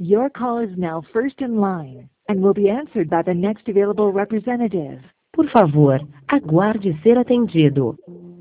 Your call is now first in line and will be answered by the next available representative. Por favor, aguarde ser atendido.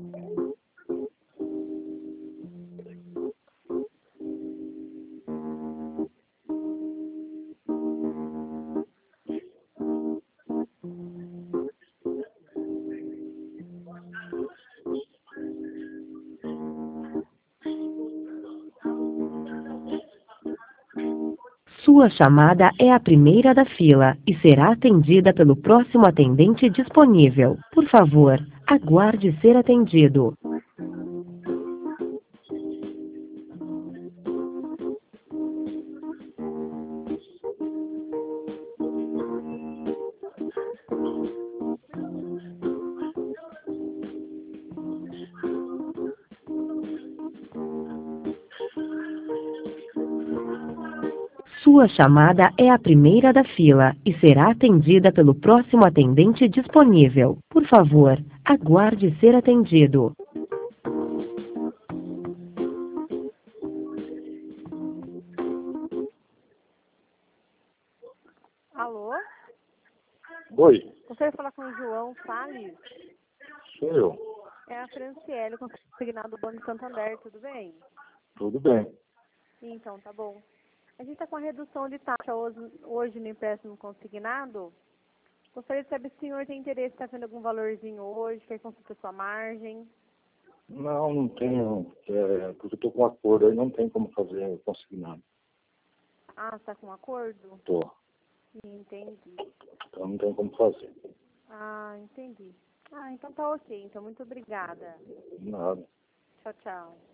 Sua chamada é a primeira da fila e será atendida pelo próximo atendente disponível. Por favor, aguarde ser atendido. Sua chamada é a primeira da fila e será atendida pelo próximo atendente disponível. Por favor, aguarde ser atendido. Alô? Oi, Gostaria de falar com o João Salles? sou eu. É a Franciele, consignado do Banco Santander, tudo bem? Tudo bem. Então, tá bom. A gente está com a redução de taxa hoje no empréstimo consignado. Gostaria de saber se o senhor tem interesse, está vendo algum valorzinho hoje, quer consultar sua margem? Não tenho, porque eu estou com um acordo aí, não tem como fazer consignado. Ah, está com um acordo? Tô, Entendi. então não tem como fazer. Ah, entendi. Ah, então tá ok. Então, muito obrigada. Nada. Tchau, tchau.